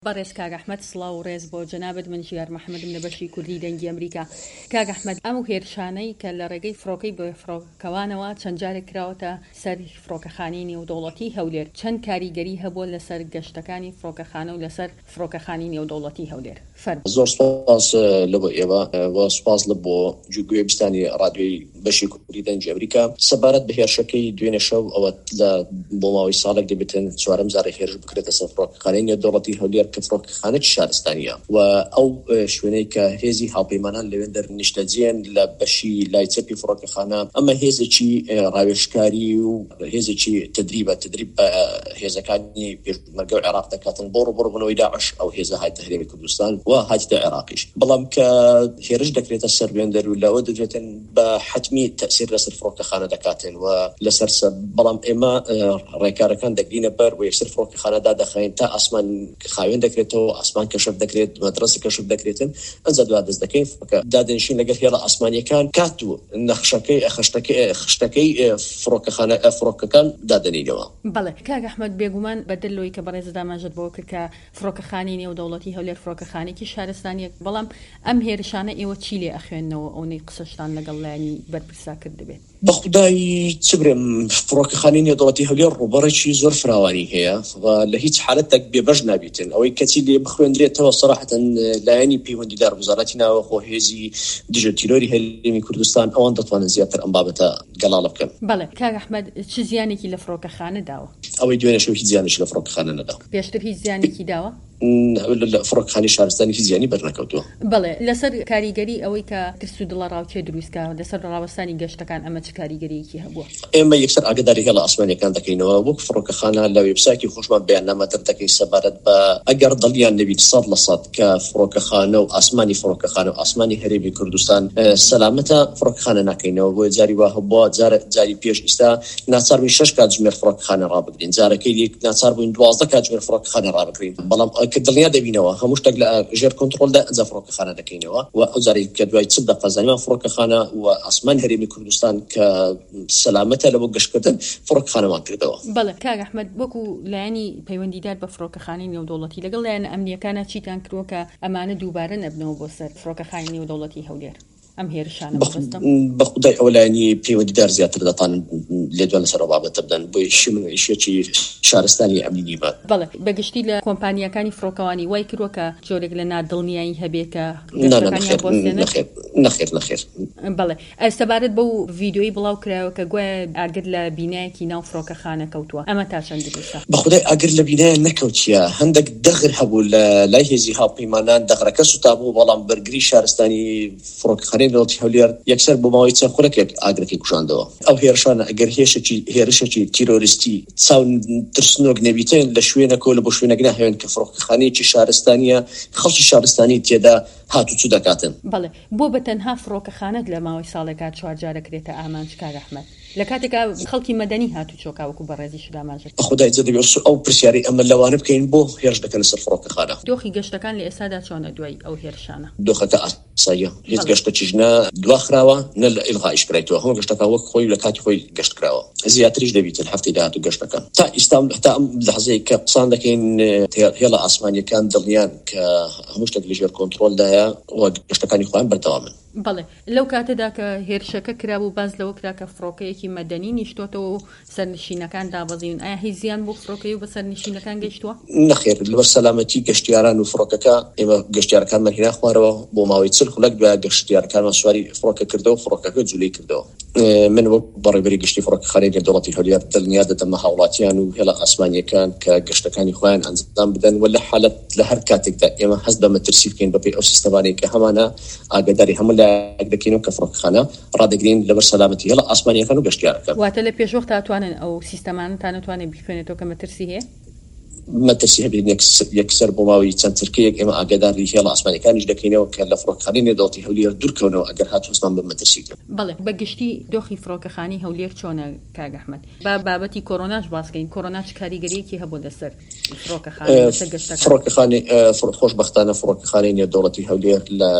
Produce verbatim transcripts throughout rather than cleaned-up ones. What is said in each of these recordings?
بەڕێز کاک ئەحمەد سڵاو و ڕێز بۆ جەنابەت من ژیار محەممەدم لە بەشی کوردی دەنگی ئەمریکا. کاک ئەحمەد ئەم و هێرشانەی کە لە ڕێگەی فڕۆکەی بۆ فڕۆکەوانەوە چەند جارێک کراوەتە سەر فڕۆکەخانەی نێودەوڵەتی هەولێر، چەند کاریگەری هەبووە لەسەر گەشتەکانی فڕۆکەخانە و لەسەر فڕۆکەخانەی نێودەوڵەتی هەولێر؟ زۆر سپاس لە بۆ ئێوە و سپاس لە بۆ جوگوێ بیستانی ڕادیۆی بەشی کوردی دەنگی ئەمریکا. سەبارەت بە هێرشەکەی دوێنێ شەو ئەوە لە بۆ ماوەی ساڵێک دەبێتن چوارەم جارێک هێرش بکرێتە سەر فڕۆکەخانەی نێودەوڵەتی هەولێر کە فڕۆکەخانەی شارستانیە و ئەو شوێنەی کە هێزی هاوپەیمانان لەوێن دەرنیشتەجێن لە بەشی لای چەپی فڕۆکەخانە، ئەمە هێزێکی ڕاوێژکاری و هێزێکی تدریبە تدریب بە هێزەکانی پێشمەرگە و عێراق دەکاتن بۆ ڕوبڕبوونەوەی داعش ئەو هێزە هاتە هەرێمی کوردستان و هاتیتە عێراقیش. بەڵام کە هێرش دەکرێتە سەر وێندەر و لەوە دەبێتن بە حتمی تەسیر لەسەر فڕۆکەخانە دەکاتن و لەسەر بەڵام ئێمە ڕێکارەکان دەگرینە بەر و یەکسەر فڕۆکەخانەدا دەخەین تا ئاسمان خاوێن دەکرێتەوە، ئاسمان کەشف دەکرێت، مەدرسە کەشف دەکرێتن، ئەنجا دوات دەست دەکەین دادەنیشین لەگەڵ هێڵە ئاسمانیەکان کات و نەخشەکەی خشتەکەی خشتەکەی فڕۆکەخانە فڕۆکەکان دادەنینەوە. بەڵێ کاک ئەحمەد بێگومان بەدلەوەی کە بەڕێز داماژت بۆ کرد کە فڕۆکەخانەی نێودەوڵەتی هەولێر فڕۆکەخانێکی شارستانیەک، بەڵام ئەم هێرشانە ئێوە چی لێ ئەخوێننەوە ئەوەی قسەشتان لەگەڵ لایانی بەرپرسا کرد دەبێت؟ بە خودایی چ برێم فڕۆکەخانەی نێودەوڵەتی هەولێر ڕوبەڕێکی زۆر فراوانی هەیە و لە هیچ حالەتێک بێبەش نابێتن. ئەوەی کەچی لێ بخوێندرێتەوە سەراحەتەن لایەنی پەیوەندیدار وزارەتی ناوەخۆ هێزی دژە تیرۆری هەرێمی کوردستان ئەوان دەتوانن زیاتر ئەم بابەتە گەڵاڵە بکەن. بەڵێ کاک ئەحمەد چ زیانێکی لە فڕۆکەخانە داوە؟ ئەوەی دوێنێ شەو هیچ زیانێکی لە فڕۆکەخانە نەداوە. پێشتر هیچ زیانێکی داوە؟ لە فڕۆکەخانەی شارستانی هیچ زیانی بەرنەکەوتووە. بەڵێ لەسەر کاریگەری ئەوەی کە ترس و دڵە ڕاوچێ دروستکراوە لەسەر ڕاوەستانی گەشتەکان ئەمە چ کاریگەریەکی هەبووە؟ ئێمە یەکسەر ئاگداری هێڵە ئاسمانیەکان دەکەینەوە وەک فڕۆکەخانە لە وێبسایتی خۆشمان بەیاننامەتر دەکەین سەبارەت بە ئەگەر دڵیان نەبیت سەد لە سەد کە فڕۆکەخانە و ئاسمانی فڕۆکەخانە و ئاسمانی هەرێمی کوردستان سەلامەتە فڕۆکەخانە ناکەینەوە بۆ جاری وا هەبووە جاری پێش ئیستا ناچار بووین شەش کاتژمێر فڕۆکەخانە ڕابگرین، جارەکەی دیک ناچار بووین دوازدە کاتژمێر فڕۆکەخانە ڕابگرین، بەڵام کە دڵنیا دەبینەوە هەموو شتێک لە ژێر کۆنتڕۆلدا ئەنجا فڕۆکەخانە دەکەینەوە و ئەو جارێک کە دوای چ دەقە زانیمان فڕۆکەخانە و ئاسمان هەرێمی کوردستان کە سەلامەتە لە بۆ گەشتکردن فڕۆکەخانەمان کردەوە. بەڵێ کاک ئەحمەد وەکو لایەنی پەیوەندیدار بە فڕۆکەخانەی نێودەوڵەتی لەگەڵ لایەنە ئەمنیەکانە چیتان کردووە کە ئەمانە دووبارە نەبنەوە بۆ سەر فڕۆکەخانەی نێودەوڵەتی هەولێر؟ ئەم هێرشانە بە خودای ئەوەلایانی پەیوەندیدار زیاتر دەتوانن لێ دوان لەسەر بابەتە بدەن بۆ شێکی شارستانی ئەمنی نیمە. بەڵێ بەگشتی لە کۆمپانیەکانی فڕۆکەوانی وای کردووە کە جۆرێک لە نادڵنیایی هەبێت کە نەخێر نەخێر. بەڵێ سەبارەت بەو ڤیدیۆی بڵاو کراوە کە گوایە ئاگر لە بینایەکی ناو فڕۆکەخانە کەوتووە، ئەمە تا چەند درێژە؟ بە خودای ئاگر لە بینایە نەکەوتیە، هەندێک دەغر هەبوو لە لای هێزی هاوپەیمانان دەغرەکە سوتابوو، بەڵام بەرگری شارستانی فڕۆکەخانەی نێودەوڵەتی هەولێر یەکسەر بۆ ماوەی چەند خولەکێک ئاگرەکەی کوشاندەوە. ئەو هێرشانە ئەگەر هێرشێکی هێرشێکی تیرۆریستی چاو ترسنۆک نەبیتن لە شوێنەکە لە بۆ شوێنەک ناهێن کە فڕۆکەخانەیەکی شارستانیە خەڵکی شارستانی تێدا هاتوچوو دەکاتن. بەڵێ بۆ بە تەنها فڕۆکەخانەت لە ماوەی ساڵێکا چوار جارە کرێتە ئامانج کاک ئەحمەد لە کاتێکا خەڵکی مەدەنی هاتوچۆکا وەکو بەڕێزی شداماژێت. خدای جدی بێ ئەو پرسیاری ئەمە لەوانە بکەین بۆ هێرش دەکەن سەر فڕۆکەخانە. دۆخی گەشتەکان لە ئێستادا چۆنە دوای ئەو هێرشانە؟ دۆخەکە ئاساییە، هیچ گەشتێکیش نە دواخراوە نە لە ئیلغایش کرایتەوە، هەموو گەشتەکە وەک خۆی لە کاتی خۆی گەشت کراوە، زیاتریش دەبیتن هەفتەی داهاتوو گەشتەکە تا ئیستا تا ئەم لەحزەیە کە قسان دەکەین هێڵە ئاسمانیەکان دڵنیان کە هەموو شتێک لە ژێر کۆنتڕۆلدایە و گەشتەکانی خۆیان بەردەوامن. بەڵێ لەو کاتەدا کە هێرشەکە کرابوو باز لەوە کرا کە فڕۆکەیەکی مەدەنی نیشتۆتەوە و سەرنشینەکان دابەزین، ئایا هیچ زیان بۆ فڕۆکەی و بە سەرنشینەکان گەیشتووە؟ نەخێر، لەبەر سەلامەتی گەشتیاران و فڕۆکەکە ئێمە گەشتیارەکانمان هێنا خوارەوە بۆ ماوەی چل خولەک دوای گەشتیارەکانمان سواری فڕۆکە کردەوە و فڕۆکەکە جوولەی کردەوە. من وەک بەڕێوەبەری گشتی فڕۆکەخانەی نێودەوڵەتی هەولێر دڵنیا دەدەمە هاوڵاتیان و هێڵە ئاسمانیەکان کە گەشتەکانی خۆیان ئەنجام بدەن و لە حالەت لە هەر کاتێکدا ئێمە هەست بە مەترسی بکەین بەپێی ئەو سیستەمانەی کە هەمانە ئاگاداری هەموو لایەک دەکەین کە فڕۆکەخانە ڕادەگرین لەبەر سەلامەتی هێڵە ئاسمانیەکان و گەشتیارەکان. واتە لە پێشوەخت دەتوانن ئەو سیستەمان تا نەتوانێت بخوێنێتەوە کە مەترسی هەیە؟ مەترسی هەبێت یەکسەر بۆ ماوەی چەند چرکەیەک ئێمە ئاگاداری هێڵە ئاسمانیەکانیش دەکەینەوە کە لە فڕۆکەخانەی نێودەوڵەتی هەولێر دوورکەونەوە ئەگەر هاتووەستان بە مەترسی کرد. بەڵێ بەگشتی دۆخی فڕۆکەخانەی هەولێر چۆنە کاک ئەحمەد؟ با بابەتی کۆرۆناش باسکەین، کۆرۆنا چ کاریگەریەکی هەبوو لەسەر فڕۆکەخانە لەسەر گەشتەکان؟ فڕۆکەخانەی خۆشبەختانە فڕۆکەخانەی نێودەوڵەتی هەولێر لە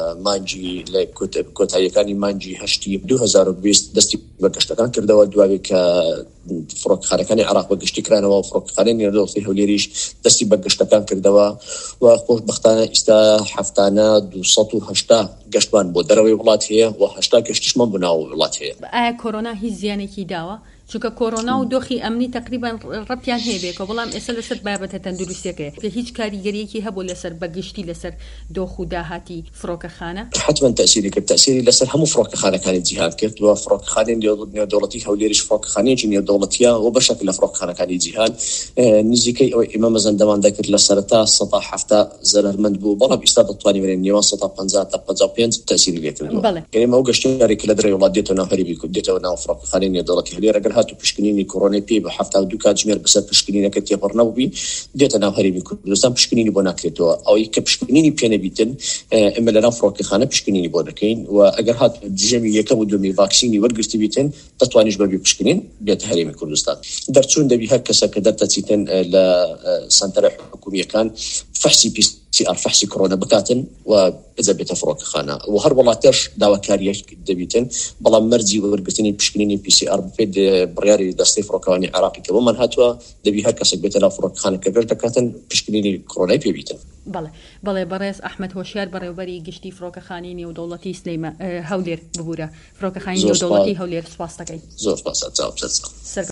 مانجی لە کۆتاییەکانی مانجی هەشتی دوو هەزار و بیست دەستی بە گەشتەکان کردەوە، دوای کە فڕۆکەخانەکانی عێراق بەگشتی کرانەوە و فڕۆکەخانەی نێودەوڵەتی هەولێریش دەستی بە گەشتەکان کردەوە و خۆشبەختانە ئێستا هەفتانە دووسەد و هەشتا گەشتمان بۆ دەرەوەی وڵات هەیە و هەشتا گەشتیشمان بۆ ناو وڵات هەیە. ئایا کۆرۆنا هیچ زیانێکی داوە؟ چونکە کۆرۆنا و دۆخی ئەمنی تقریبان ڕەتیان هەیە کە بەڵام ئێستا لەسەر بابەتە تەندروستیەکەیە کە هیچ کاریگەریەکی هەبوو لەسەر بەگشتی لەسەر دۆخ و داهاتی فڕۆکەخانە. حتما تأثیری کرد، تأثیری لەسەر هەموو فڕۆکەخانەکانی جیهان کرد و فڕۆکەخانەی نێودەوڵەتی هەولێریش فڕۆکەخانەیەکی نێودەوڵەتیە و بەشێک لە فڕۆکەخانەکانی جیهان نزیکەی ئەوەی ئێمە مەزەندەمان دەکرد لە سەرەتا سەد و هەفتە زەرمەند بوو، بەڵام ئێستا دەتوانین بڵێن نێوان سەد و پەنجا تا پەنجا و پێنج تأثیری لێ کردووە. ئێمە ئەو گەشتیارێک لە دەرەوەی وڵات دێتەوە ناو هەرێمی کورد، دێتەوە ناو فڕۆکەخانەی نێودەوڵەتی هەولێر، ئەگەر هاتوو پشکنینی کۆڕۆنای پێ بە هەفتە و دوو کاتژمێر بەسەر پشکنینەکە تێپەڕ نەبووبی دێتە ناو هەرێمی کوردستان پشکنینی بۆ ناکرێتەوە. ئەوەی کە پشکنینی پێ نەبیتن ئێمە لە ناو فڕۆکەخانە پشکنینی بۆ دەکەین و ئەگەر هات دژەمی یەکەم و دووەمی ڤاکسینی وەرگرتی بیتن دەتوانیش بەبێ پشکنین بێتە هەرێمی کوردستان. دەرچوون دەبی هەر کەسە کە دەرتەچیتن لە سنتەرە حکومیەکان فحسی پی سي ار فحسی کۆرۆنا بکاتن و بزە بێتە فڕۆکەخانە و هەر وڵاتەش داواکاریەک دەبیتن، بەڵام مەرجی وەرگرتنی پشکنینی پی سی آر بپێت بڕیاری دەستەی فڕۆکەوانی عێراقی کە بۆمان هاتووە دەبی هەر کەسێک بێتە ناو فڕۆکەخانەکە گەشت دەکاتن پشکنینی کۆرۆنای پێبیتن. بەڵێ بەڵێ بەڕێز ئەحمەد هۆشیار بەڕێوەبەری گشتی فڕۆکەخانەی نێودەوڵەتی سلەیمە هەولێر ببوورە فڕۆکەخانەی نێودەوڵەتی هەولێر سپاس دەکەین. زۆر سپاس.